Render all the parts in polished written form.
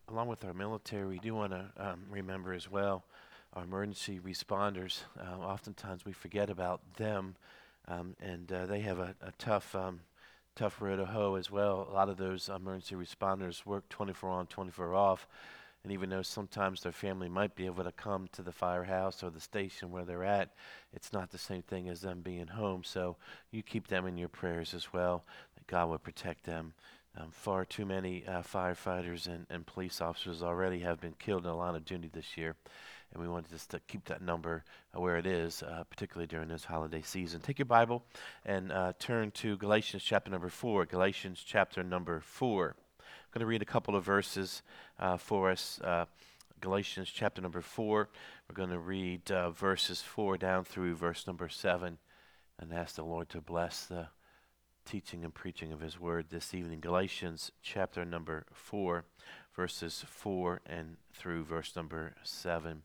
along with our military, we do want to remember as well our emergency responders. Oftentimes we forget about them, and they have a tough road to hoe as well. A lot of those emergency responders work 24 on, 24 off, and even though sometimes their family might be able to come to the firehouse or the station where they're at, it's not the same thing as them being home. So you keep them in your prayers as well, that God will protect them. Far too many firefighters and police officers already have been killed in the line of duty this year, and we want just to keep that number where it is, particularly during this holiday season. Take your Bible and turn to Galatians chapter number 4. Galatians chapter number 4. I'm going to read a couple of verses for us. Galatians chapter number 4. We're going to read verses 4 down through verse number 7 and ask the Lord to bless the teaching and preaching of his word this evening. Galatians chapter number 4, verses 4 and through verse number 7.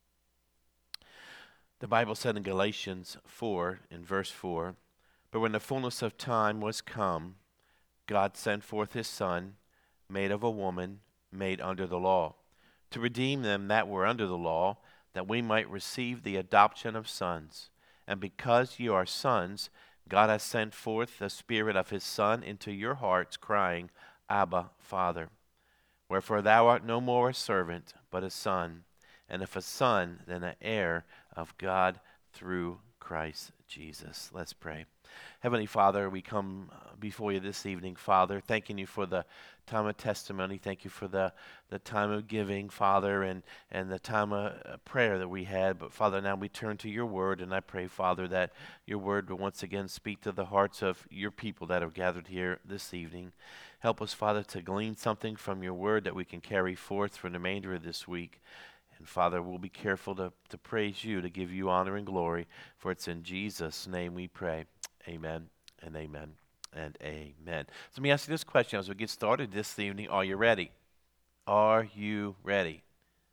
The Bible said in Galatians 4, in verse 4, "But when the fullness of time was come, God sent forth his Son, made of a woman, made under the law, to redeem them that were under the law, that we might receive the adoption of sons. And because you are sons, God has sent forth the Spirit of his Son into your hearts, crying, Abba, Father. Wherefore thou art no more a servant, but a son. And if a son, then an heir of God through Christ Jesus." Let's pray. Heavenly Father, we come before you this evening, Father, thanking you for the time of testimony. Thank you for the time of giving, Father, and the time of prayer that we had. But, Father, now we turn to your word, and I pray, Father, that your word will once again speak to the hearts of your people that have gathered here this evening. Help us, Father, to glean something from your word that we can carry forth for the remainder of this week. And Father, we'll be careful to praise you, to give you honor and glory, for it's in Jesus' name we pray. Amen and amen and amen. So let me ask you this question as we get started this evening. Are you ready? Are you ready?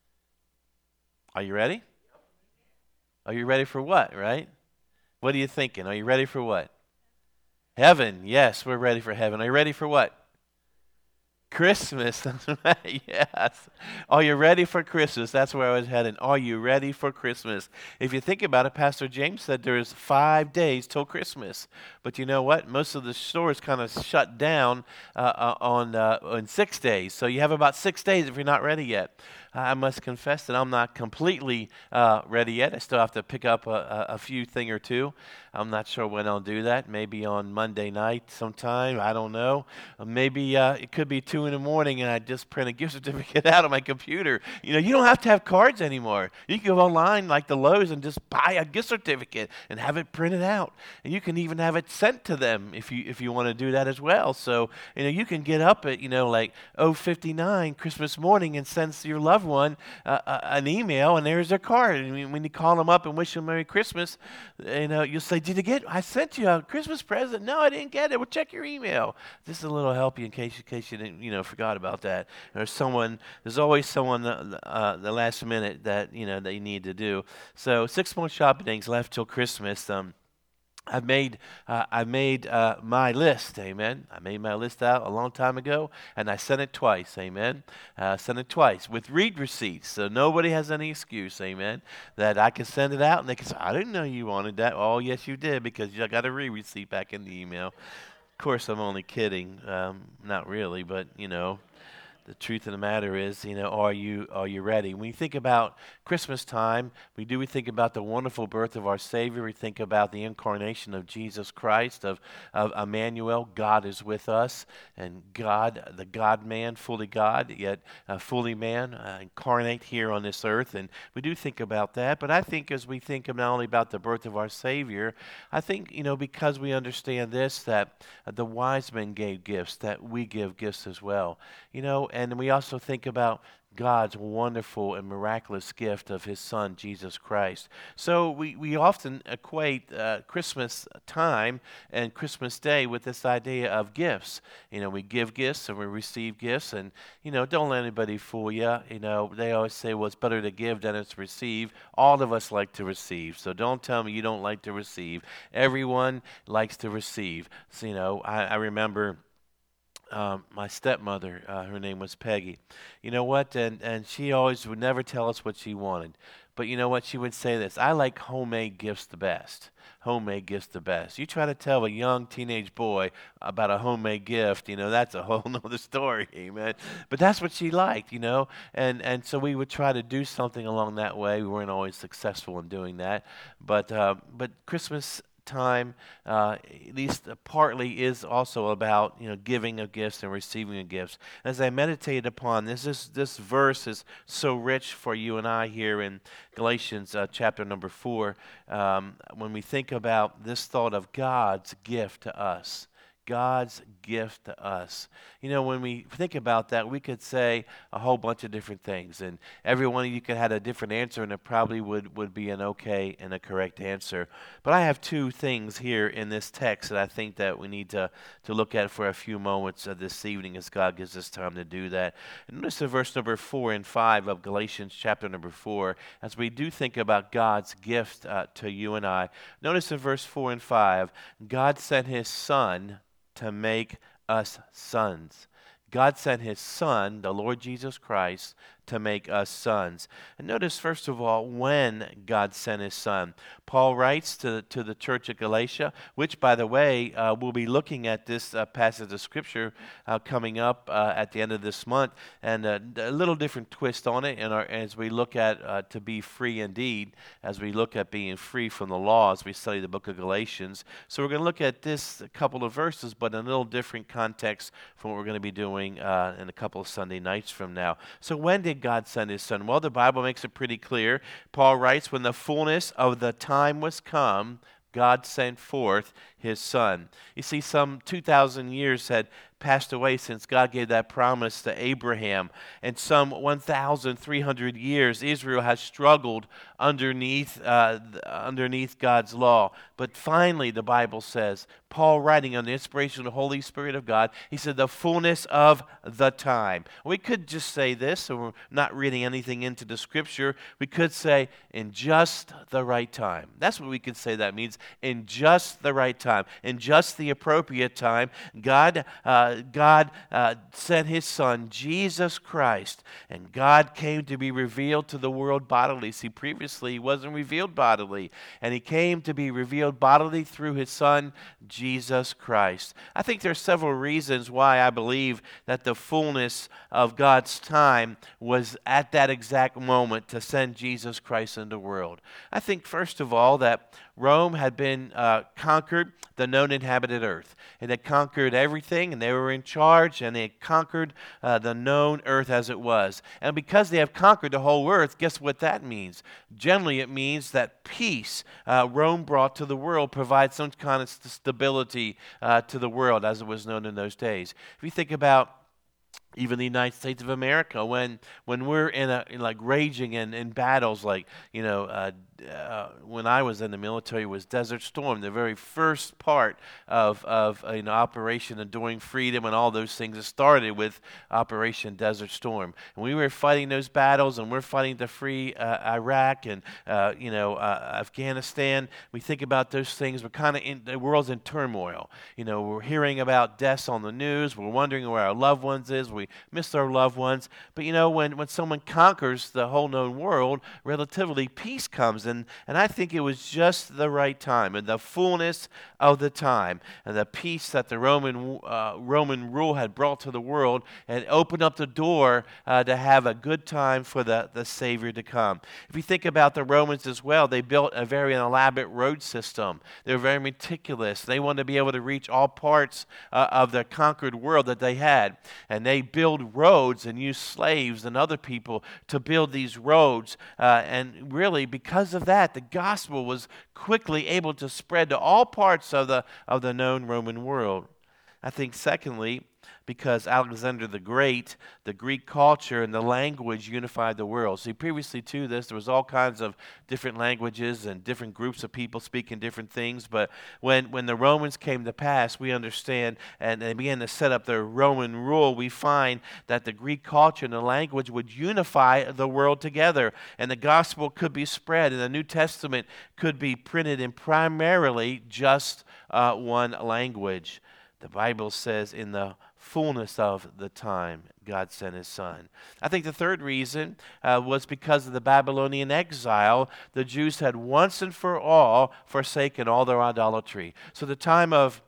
Are you ready? Are you ready for what, right? What are you thinking? Are you ready for what? Heaven. Yes, we're ready for heaven. Are you ready for what? Christmas. That's right. Yes. Are you ready for Christmas? That's where I was heading. Are you ready for Christmas? If you think about it, Pastor James said there's 5 days till Christmas. But you know what? Most of the stores kind of shut down on 6 days. So you have about 6 days if you're not ready yet. I must confess that I'm not completely ready yet. I still have to pick up a few thing or two. I'm not sure when I'll do that. Maybe on Monday night sometime. I don't know. Maybe it could be 2 in the morning and I just print a gift certificate out on my computer. You know, you don't have to have cards anymore. You can go online like the Lowe's and just buy a gift certificate and have it printed out. And you can even have it sent to them if you want to do that as well. So, you know, you can get up at, like 0:59 Christmas morning and send your loved one an email, and there's their card. And when you call them up and wish them Merry Christmas, you'll say, "Did you get? I sent you a Christmas present." "No, I didn't get it." "Well, check your email." This is a little help you in case you didn't forgot about that. There's always someone the last minute that that you need to do. So 6 more shopping days left till Christmas. I've made my list, amen. I made my list out a long time ago, and I sent it twice, amen. Sent it twice with read receipts, so nobody has any excuse, amen, that I can send it out, and they can say, "I didn't know you wanted that." "Oh, yes, you did, because you got a read receipt back in the email." Of course, I'm only kidding, not really, but the truth of the matter is, are you ready? When you think about Christmas time, we think about the wonderful birth of our Savior. We think about the incarnation of Jesus Christ, of Emmanuel. God is with us, and God, the God-man, fully God, yet fully man, incarnate here on this earth. And we do think about that. But I think as we think not only about the birth of our Savior, I think, because we understand this, that the wise men gave gifts, that we give gifts as well. And we also think about God's wonderful and miraculous gift of his Son, Jesus Christ. So we often equate Christmas time and Christmas Day with this idea of gifts. We give gifts and we receive gifts, and, don't let anybody fool you. They always say, well, it's better to give than it's receive. All of us like to receive, so don't tell me you don't like to receive. Everyone likes to receive. So, I remember my stepmother, her name was Peggy. You know what? And she always would never tell us what she wanted. But you know what? She would say this: I like homemade gifts the best. Homemade gifts the best. You try to tell a young teenage boy about a homemade gift, that's a whole nother story, amen. But that's what she liked, and so we would try to do something along that way. We weren't always successful in doing that, but Christmas time, at least partly, is also about giving of gifts and receiving of gifts. As I meditated upon this verse is so rich for you and I here in Galatians chapter number 4. When we think about this thought of God's gift to us. God's gift to us. When we think about that, we could say a whole bunch of different things, and every one of you could have a different answer, and it probably would be an okay and a correct answer. But I have two things here in this text that I think that we need to look at for a few moments this evening as God gives us time to do that. And notice in verse number 4 and 5 of Galatians chapter number 4, as we do think about God's gift to you and I, notice in verse 4 and 5, God sent his Son to make us sons. God sent his Son, the Lord Jesus Christ, to make us sons. And notice, first of all, when God sent his Son. Paul writes to the church at Galatia, which, by the way, we'll be looking at this passage of Scripture coming up at the end of this month, and a little different twist on it as we look at to be free indeed, as we look at being free from the law, as we study the book of Galatians. So we're going to look at this couple of verses, but in a little different context from what we're going to be doing in a couple of Sunday nights from now. So when did God send his Son? Well, the Bible makes it pretty clear. Paul writes, when the fullness of the time was come, God sent forth his Son. You see, some 2,000 years had passed away since God gave that promise to Abraham. And some 1,300 years, Israel has struggled underneath God's law. But finally, the Bible says, Paul writing on the inspiration of the Holy Spirit of God, he said, the fullness of the time. We could just say this, so we're not reading anything into the Scripture. We could say, in just the right time. That's what we could say that means, in just the right time. In just the appropriate time, God sent his Son, Jesus Christ, and God came to be revealed to the world bodily. See, previously he wasn't revealed bodily, and he came to be revealed bodily through his Son, Jesus Christ. I think there are several reasons why I believe that the fullness of God's time was at that exact moment to send Jesus Christ into the world. I think, first of all, that Rome had been conquered the known inhabited earth. It had conquered everything, and they were in charge, and they had conquered the known earth as it was. And because they have conquered the whole earth, guess what that means? Generally, it means that peace Rome brought to the world provides some kind of stability to the world, as it was known in those days. If you think about even the United States of America, when we're in like raging in battles, like when I was in the military, was Desert Storm, the very first part of Operation Enduring Freedom, and all those things that started with Operation Desert Storm. And we were fighting those battles, and we're fighting to free Iraq and Afghanistan. We think about those things. We're kind of the world's in turmoil. We're hearing about deaths on the news. We're wondering where our loved ones is. We miss our loved ones. But when someone conquers the whole known world, relatively peace comes. And I think it was just the right time, and the fullness of the time, and the peace that the Roman rule had brought to the world, and opened up the door to have a good time for the Savior to come. If you think about the Romans as well, they built a very elaborate road system. They were very meticulous. They wanted to be able to reach all parts of the conquered world that they had. And they build roads and use slaves and other people to build these roads. And really, because of that, the gospel was quickly able to spread to all parts of the known Roman world. I think, secondly, because Alexander the Great, the Greek culture and the language unified the world. See, previously to this, there was all kinds of different languages and different groups of people speaking different things. But when the Romans came to pass, we understand, and they began to set up their Roman rule, we find that the Greek culture and the language would unify the world together. And the gospel could be spread, and the New Testament could be printed in primarily just one language. The Bible says in the fullness of the time, God sent his Son. I think the third reason was because of the Babylonian exile. The Jews had once and for all forsaken all their idolatry. So the time of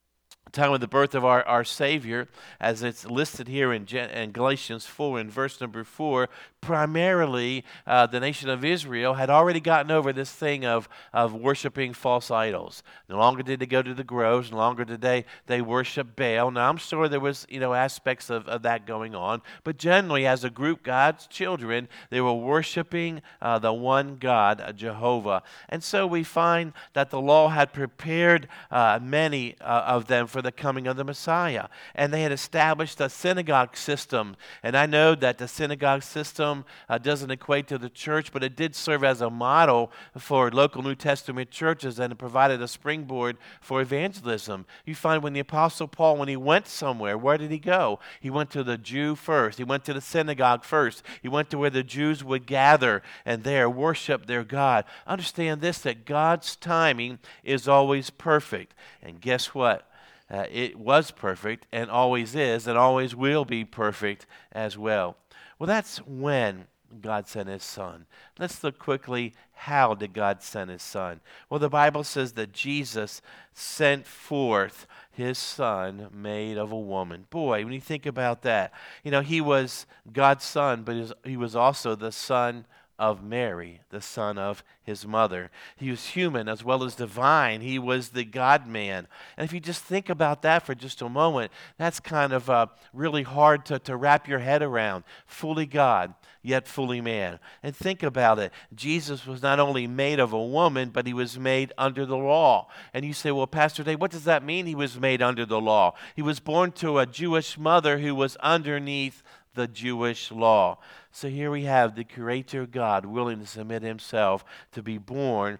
the birth of our Savior, as it's listed here in Galatians 4 in verse number 4, primarily the nation of Israel had already gotten over this thing of worshiping false idols. No longer did they go to the groves. No longer did they worship Baal. Now, I'm sure there was aspects of that going on, but generally, as a group, God's children, they were worshiping the one God, Jehovah. And so we find that the law had prepared many of them for the coming of the Messiah. And they had established a synagogue system. And I know that the synagogue system doesn't equate to the church, but it did serve as a model for local New Testament churches, and it provided a springboard for evangelism. You find when the Apostle Paul, when he went somewhere, where did he go? He went to the Jew first. He went to the synagogue first. He went to where the Jews would gather and there worship their God. Understand this, that God's timing is always perfect. And guess what? It was perfect and always is and always will be perfect as well. Well, that's when God sent his Son. Let's look quickly, how did God send his Son? Well, the Bible says that Jesus sent forth his Son made of a woman. Boy, when you think about that, he was God's Son, but he was also the Son of Mary, the son of his mother. He was human as well as divine. He was the God-man. And if you just think about that for just a moment, that's kind of really hard to wrap your head around. Fully God, yet fully man. And think about it. Jesus was not only made of a woman, but he was made under the law. And you say, well, Pastor Dave, what does that mean he was made under the law? He was born to a Jewish mother who was underneath the Jewish law. So here we have the Creator God willing to submit himself to be born,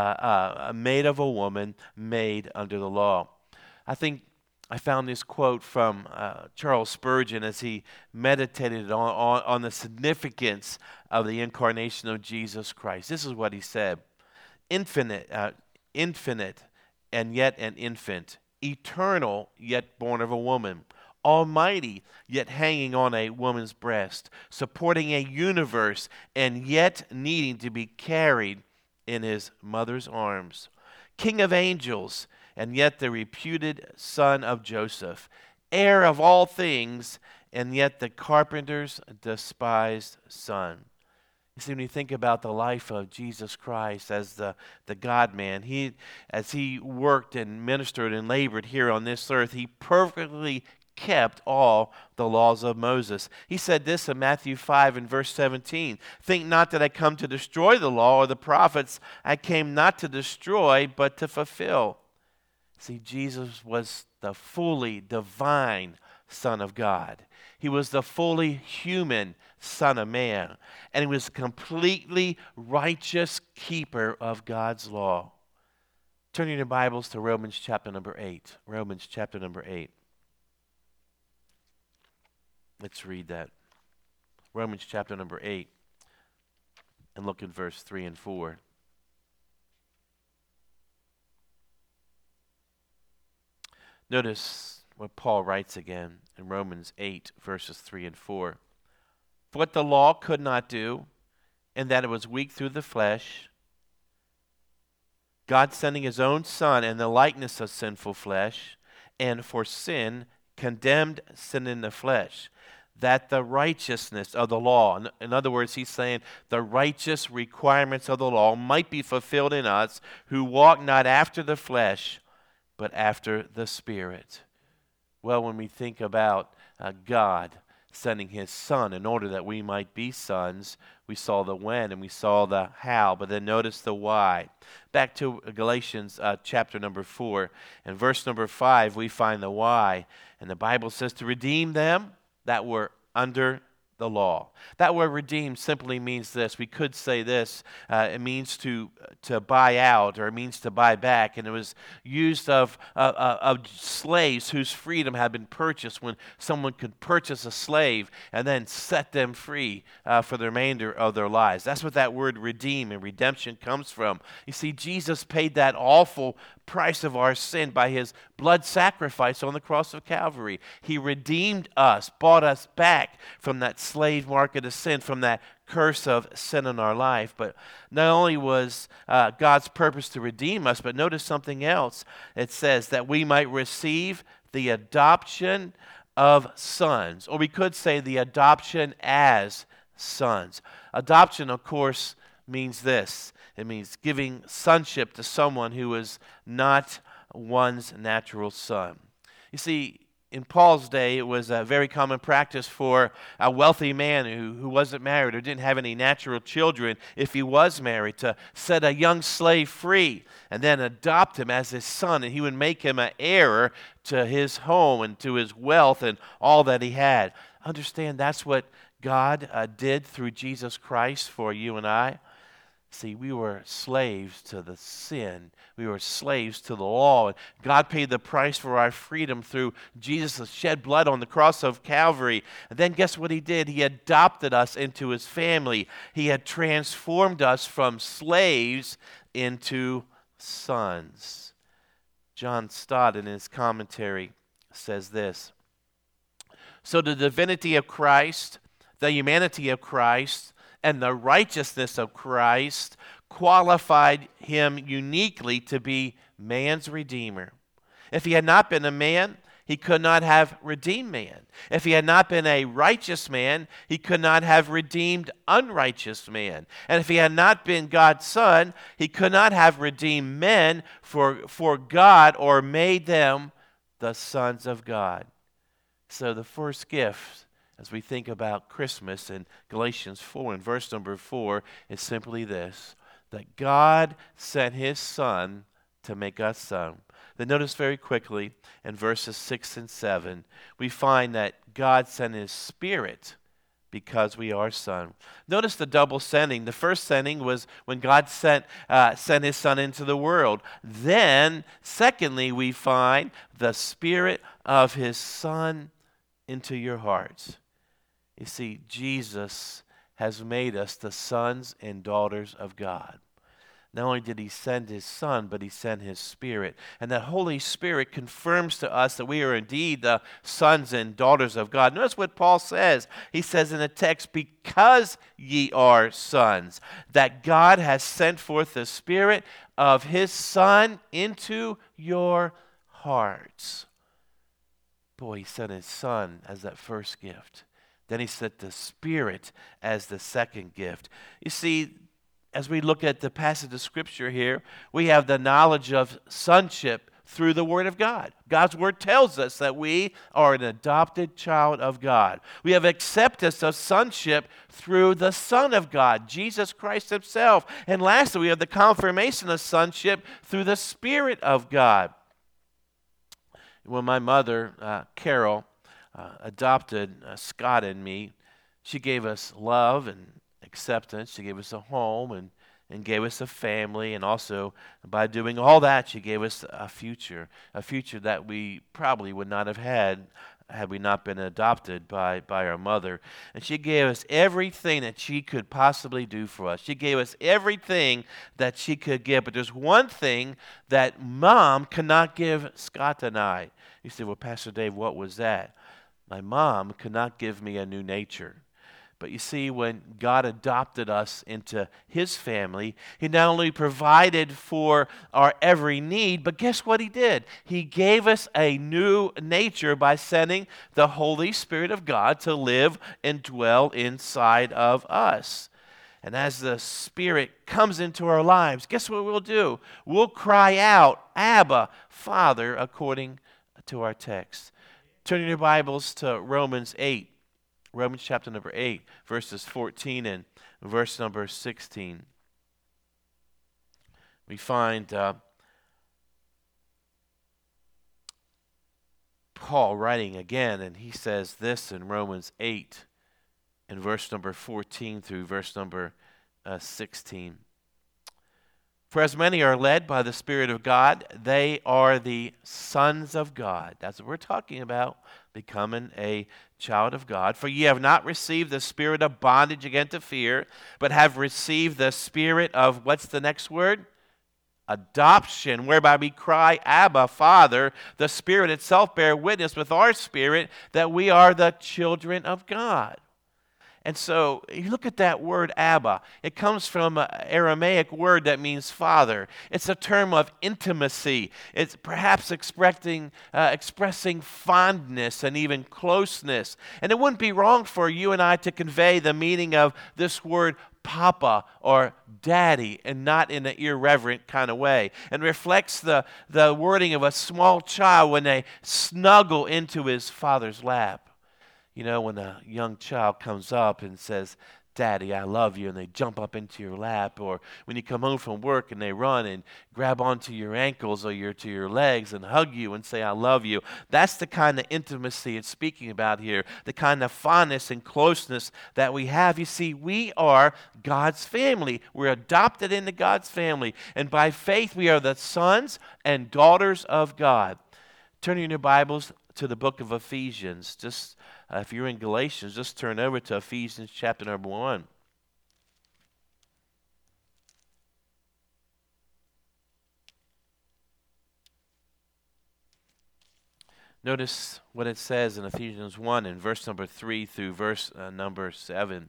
made of a woman, made under the law. I think I found this quote from Charles Spurgeon as he meditated on the significance of the incarnation of Jesus Christ. This is what he said: infinite and yet an infant, eternal yet born of a woman, almighty, yet hanging on a woman's breast, supporting a universe, and yet needing to be carried in his mother's arms. King of angels, and yet the reputed son of Joseph, heir of all things, and yet the carpenter's despised son. You see, when you think about the life of Jesus Christ as the God-man, as he worked and ministered and labored here on this earth, he perfectly kept all the laws of Moses. He said this in Matthew 5 and verse 17, "Think not that I come to destroy the law or the prophets. I came not to destroy, but to fulfill." See, Jesus was the fully divine Son of God. He was the fully human Son of Man. And he was a completely righteous keeper of God's law. Turn your Bibles to Romans chapter number 8. Romans chapter number 8. Let's read that. Romans chapter number 8. And look at verse 3 and 4. Notice what Paul writes again in Romans 8, verses 3 and 4. "For what the law could not do, in that it was weak through the flesh, God sending his own Son in the likeness of sinful flesh, and for sin condemned sin in the flesh, that the righteousness of the law," in other words, he's saying the righteous requirements of the law might be fulfilled in us who walk not after the flesh, but after the Spirit. Well, when we think about God sending his Son in order that we might be sons, we saw the when and we saw the how, but then notice the why. Back to Galatians chapter number 4. In verse number 5, we find the why. And the Bible says to redeem them that were under the law. That word redeem simply means this. We could say this. It means to buy out, or it means to buy back. And it was used of slaves whose freedom had been purchased, when someone could purchase a slave and then set them free for the remainder of their lives. That's what that word redeem and redemption comes from. You see, Jesus paid that awful price of our sin by his blood sacrifice on the cross of Calvary. He redeemed us, bought us back from that slave market of sin, from that curse of sin in our life. But not only was God's purpose to redeem us, but notice something else. It says that we might receive the adoption of sons, or we could say the adoption as sons. Adoption, of course, means this. It means giving sonship to someone who is not one's natural son. You see, in Paul's day, it was a very common practice for a wealthy man who wasn't married or didn't have any natural children, if he was married, to set a young slave free and then adopt him as his son, and he would make him an heir to his home and to his wealth and all that he had. Understand, that's what God did through Jesus Christ for you and I. See, we were slaves to the sin. We were slaves to the law. And God paid the price for our freedom through Jesus' shed blood on the cross of Calvary. And then guess what he did? He adopted us into his family. He had transformed us from slaves into sons. John Stott, in his commentary, says this: "So the divinity of Christ, the humanity of Christ, and the righteousness of Christ qualified him uniquely to be man's redeemer. If he had not been a man, he could not have redeemed man. If he had not been a righteous man, he could not have redeemed unrighteous man. And if he had not been God's son, he could not have redeemed men for God or made them the sons of God." So the first gift, as we think about Christmas in Galatians 4 and verse number 4, is simply this: that God sent his Son to make us son. Then notice very quickly in verses 6 and 7, we find that God sent his Spirit because we are son. Notice the double sending. The first sending was when God sent his Son into the world. Then, secondly, we find the Spirit of his Son into your hearts. You see, Jesus has made us the sons and daughters of God. Not only did he send his Son, but he sent his Spirit. And that Holy Spirit confirms to us that we are indeed the sons and daughters of God. Notice what Paul says. He says in the text, "Because ye are sons, that God has sent forth the Spirit of his Son into your hearts." Boy, he sent his Son as that first gift. Then he sent the Spirit as the second gift. You see, as we look at the passage of Scripture here, we have the knowledge of sonship through the Word of God. God's Word tells us that we are an adopted child of God. We have acceptance of sonship through the Son of God, Jesus Christ himself. And lastly, we have the confirmation of sonship through the Spirit of God. When my mother, Carol, adopted Scott and me, she gave us love and acceptance. She gave us a home and gave us a family, and also by doing all that, she gave us a future that we probably would not have had we not been adopted by our mother. And she gave us everything that she could possibly do for us. She gave us everything that she could give, but there's one thing that Mom could not give Scott and I. You say, "Well, Pastor Dave, what was that?" My mom could not give me a new nature. But you see, when God adopted us into his family, he not only provided for our every need, but guess what he did? He gave us a new nature by sending the Holy Spirit of God to live and dwell inside of us. And as the Spirit comes into our lives, guess what we'll do? We'll cry out, "Abba, Father," according to our text. Turn your Bibles to Romans chapter number 8, verses 14 and verse number 16. We find Paul writing again, and he says this in Romans 8, in verse number 14 through verse number 16. "For as many are led by the Spirit of God, they are the sons of God." That's what we're talking about, becoming a child of God. "For ye have not received the spirit of bondage again to fear, but have received the spirit of," what's the next word? adoption, whereby we cry, Abba, Father. The Spirit itself bear witness with our spirit that we are the children of God. And so you look at that word Abba. It comes from an Aramaic word that means father. It's a term of intimacy. It's perhaps expressing fondness and even closeness. And it wouldn't be wrong for you and I to convey the meaning of this word Papa or Daddy, and not in an irreverent kind of way. And reflects the wording of a small child when they snuggle into his father's lap. You know, when a young child comes up and says, Daddy, I love you, and they jump up into your lap, or when you come home from work and they run and grab onto your ankles or to your legs and hug you and say, I love you. That's the kind of intimacy it's speaking about here, the kind of fondness and closeness that we have. You see, we are God's family. We're adopted into God's family, and by faith we are the sons and daughters of God. Turn in your Bibles to the book of Ephesians. If you're in Galatians, just turn over to Ephesians chapter number 1. Notice what it says in Ephesians 1 in verse number 3 through verse number 7.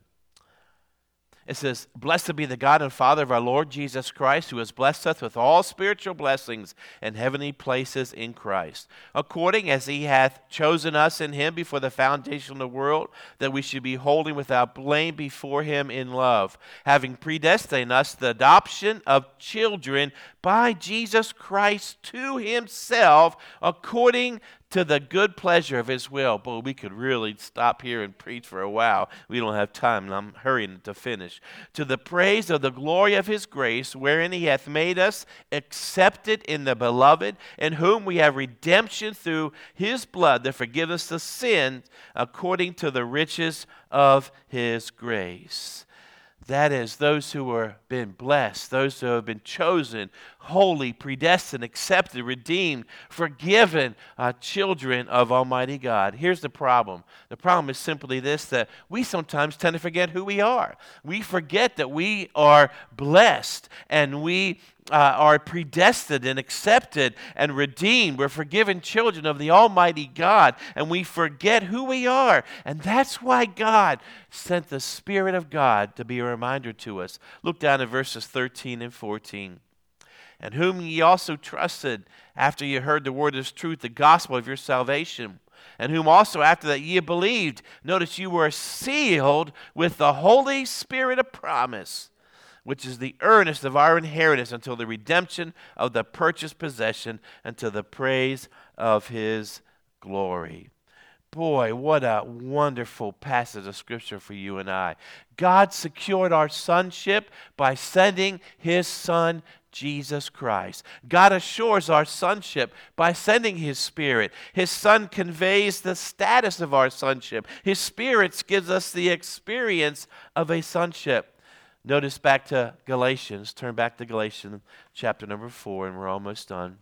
It says, Blessed be the God and Father of our Lord Jesus Christ, who has blessed us with all spiritual blessings in heavenly places in Christ, according as he hath chosen us in him before the foundation of the world, that we should be holy without blame before him in love, having predestined us the adoption of children by Jesus Christ to himself, according to the good pleasure of his will. Boy, we could really stop here and preach for a while. We don't have time, and I'm hurrying to finish. To the praise of the glory of his grace, wherein he hath made us accepted in the beloved, in whom we have redemption through his blood, the forgiveness of sin, according to the riches of his grace. That is, those who are been blessed, those who have been chosen, holy, predestined, accepted, redeemed, forgiven, children of Almighty God. Here's the problem. The problem is simply this, that we sometimes tend to forget who we are. We forget that we are blessed, and we are predestined and accepted and redeemed. We're forgiven children of the Almighty God, and we forget who we are. And that's why God sent the Spirit of God to be a reminder to us. Look down at verses 13 and 14. And whom ye also trusted after ye heard the word of truth, the gospel of your salvation, and whom also after that ye believed. Notice you were sealed with the Holy Spirit of promise, which is the earnest of our inheritance until the redemption of the purchased possession, unto the praise of his glory. Boy, what a wonderful passage of Scripture for you and I. God secured our sonship by sending his Son, Jesus Christ. God assures our sonship by sending his Spirit. His Son conveys the status of our sonship. His Spirit gives us the experience of a sonship. Notice back to Galatians. Turn back to Galatians chapter number 4, and we're almost done.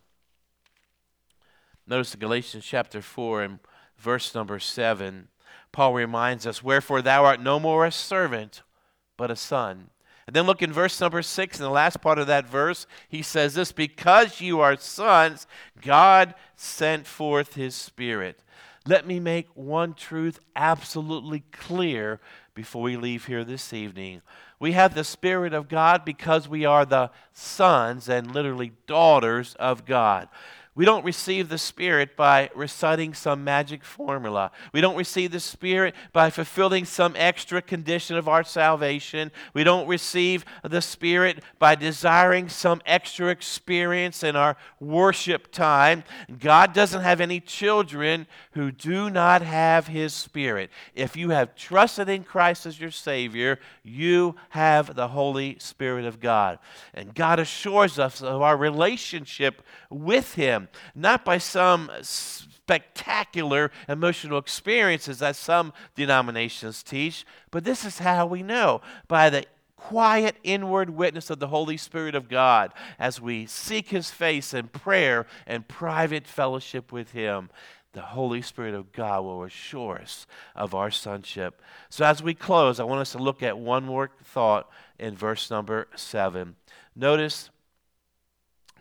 Notice Galatians chapter 4 and verse number 7. Paul reminds us, Wherefore thou art no more a servant, but a son. And then look in verse number 6, in the last part of that verse, he says this, Because you are sons, God sent forth his Spirit. Let me make one truth absolutely clear before we leave here this evening. We have the Spirit of God because we are the sons and literally daughters of God. We don't receive the Spirit by reciting some magic formula. We don't receive the Spirit by fulfilling some extra condition of our salvation. We don't receive the Spirit by desiring some extra experience in our worship time. God doesn't have any children who do not have his Spirit. If you have trusted in Christ as your Savior, you have the Holy Spirit of God. And God assures us of our relationship with him, not by some spectacular emotional experiences that some denominations teach, but this is how we know, by the quiet inward witness of the Holy Spirit of God as we seek his face in prayer and private fellowship with him. The Holy Spirit of God will assure us of our sonship. So as we close, I want us to look at one more thought in verse number 7. Notice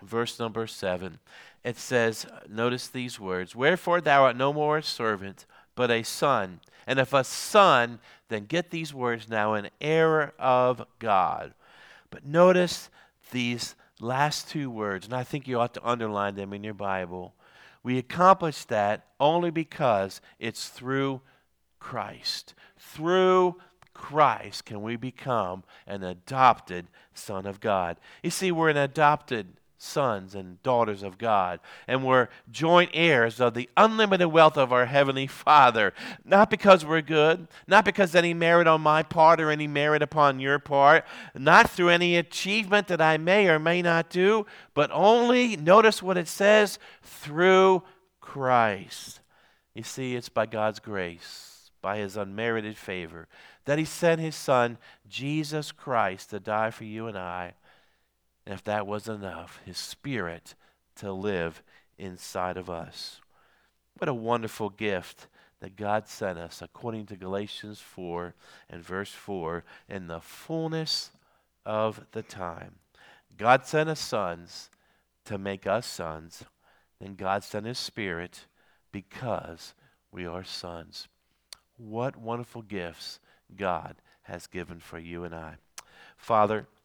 verse number 7. It says, notice these words, "Wherefore thou art no more a servant, but a son. And if a son," then get these words now, "an heir of God." But notice these last two words, and I think you ought to underline them in your Bible. We accomplish that only because it's through Christ. Through Christ can we become an adopted son of God. You see, we're an adopted sons and daughters of God, and we're joint heirs of the unlimited wealth of our Heavenly Father. Not because we're good, not because any merit on my part or any merit upon your part, not through any achievement that I may or may not do, but only, notice what it says, through Christ. You see, it's by God's grace, by His unmerited favor, that He sent His Son, Jesus Christ, to die for you and I. And if that wasn't enough, His Spirit to live inside of us. What a wonderful gift that God sent us, according to Galatians 4 and verse 4, in the fullness of the time. God sent His sons to make us sons. Then God sent His Spirit because we are sons. What wonderful gifts God has given for you and I. Father,